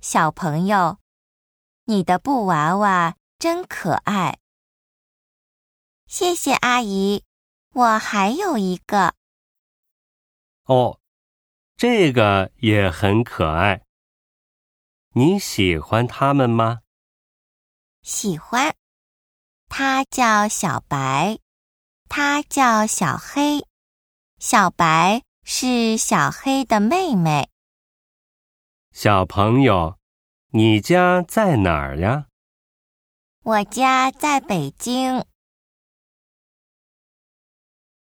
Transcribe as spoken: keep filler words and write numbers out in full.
小朋友，你的布娃娃真可爱。谢谢阿姨，我还有一个。 哦，这个也很可爱。你喜欢它们吗？ 喜欢。它叫小白，它叫小黑。小白是小黑的妹妹。 小朋友，你家在哪儿呀？ 我家在北京。